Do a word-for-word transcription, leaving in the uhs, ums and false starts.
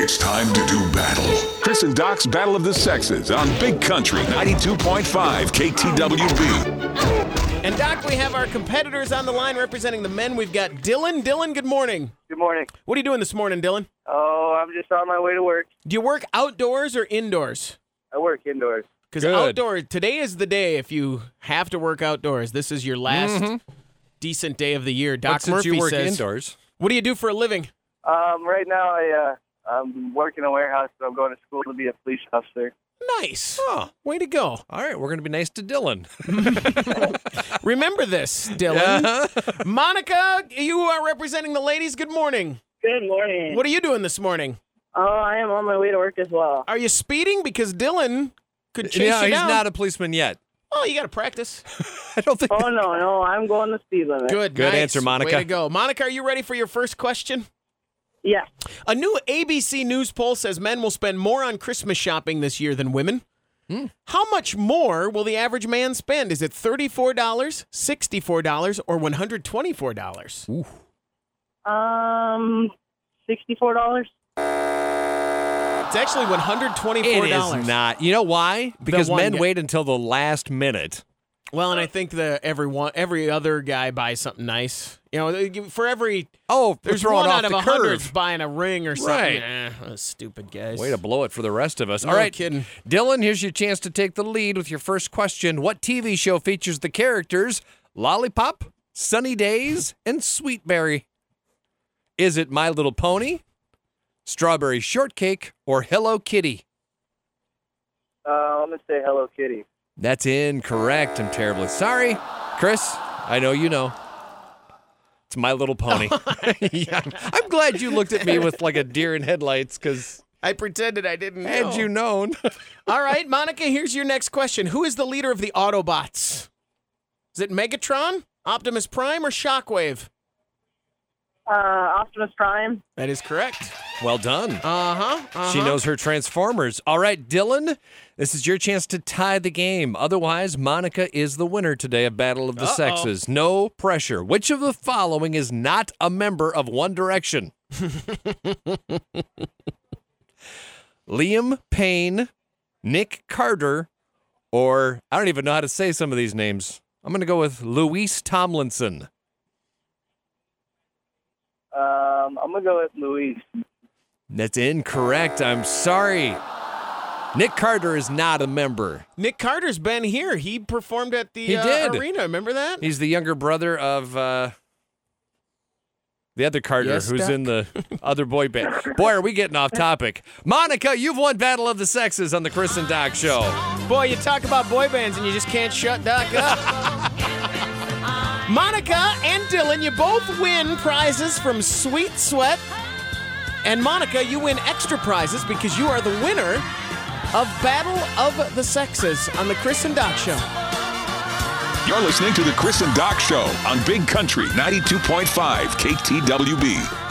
It's time to do battle. Chris and Doc's Battle of the Sexes on Big Country ninety-two point five K T W B. And Doc, we have our competitors on the line representing the men. We've got Dylan. Dylan, good morning. Good morning. What are you doing this morning, Dylan? Oh, I'm just on my way to work. Do you work outdoors or indoors? I work indoors. Because outdoors, today is the day if you have to work outdoors. This is your last mm-hmm. decent day of the year. Doc but since Murphy you work says, indoors. What do you do for a living? Um, right now, I, uh, I'm working in a warehouse, so I'm going to school to be a police officer. Nice. Oh, way to go. All right, we're going to be nice to Dylan. Remember this, Dylan. Yeah. Monica, you are representing the ladies. Good morning. Good morning. What are you doing this morning? Oh, I am on my way to work as well. Are you speeding? Because Dylan could chase yeah, you down. He's not a policeman yet. Oh, you got to practice. I don't think. Oh, no, no. I'm going the speed limit. Good, Good nice. answer, Monica. Way to go. Monica, are you ready for your first question? Yeah. A new A B C News poll says men will spend more on Christmas shopping this year than women. Mm. How much more will the average man spend? Is it thirty-four dollars, sixty-four dollars, or one hundred twenty-four dollars? Ooh. Um, sixty-four dollars. It's actually one hundred twenty-four dollars. It is not. You know why? Because men guy. wait until the last minute. Well, and I think the every one, every other guy buys something nice. You know, for every oh, there's one out of a hundred curve. buying a ring or something. Right. Eh, those stupid guys. Way to blow it for the rest of us. No All right, kidding. Dylan, here's your chance to take the lead with your first question. What T V show features the characters Lollipop, Sunny Days, and Sweetberry? Is it My Little Pony, Strawberry Shortcake, or Hello Kitty? Uh, I'm going to say Hello Kitty. That's incorrect. I'm terribly sorry. Chris, I know you know. It's My Little Pony. yeah, I'm glad you looked at me with like a deer in headlights because I pretended I didn't know. Had you known. All right, Monica, here's your next question. Who is the leader of the Autobots? Is it Megatron, Optimus Prime, or Shockwave? Uh, Optimus Prime. That is correct. Well done. Uh-huh, uh-huh. She knows her Transformers. All right, Dylan, this is your chance to tie the game. Otherwise, Monica is the winner today of Battle of the Uh-oh. Sexes. No pressure. Which of the following is not a member of One Direction? Liam Payne, Nick Carter, or I don't even know how to say some of these names. I'm going to go with Louise Tomlinson. Um, I'm going to go with Louise. That's incorrect. I'm sorry. Nick Carter is not a member. Nick Carter's been here. He performed at the He uh, did. arena. Remember that? He's the younger brother of uh, the other Carter, Yes, who's Doc? in the other boy band. Boy, are we getting off topic. Monica, you've won Battle of the Sexes on the Chris and Doc Show. Boy, you talk about boy bands and you just can't shut Doc up. Monica and Dylan, you both win prizes from Sweet Sweat. And Monica, you win extra prizes because you are the winner of Battle of the Sexes on the Chris and Doc Show. You're listening to the Chris and Doc Show on Big Country ninety-two point five K T W B.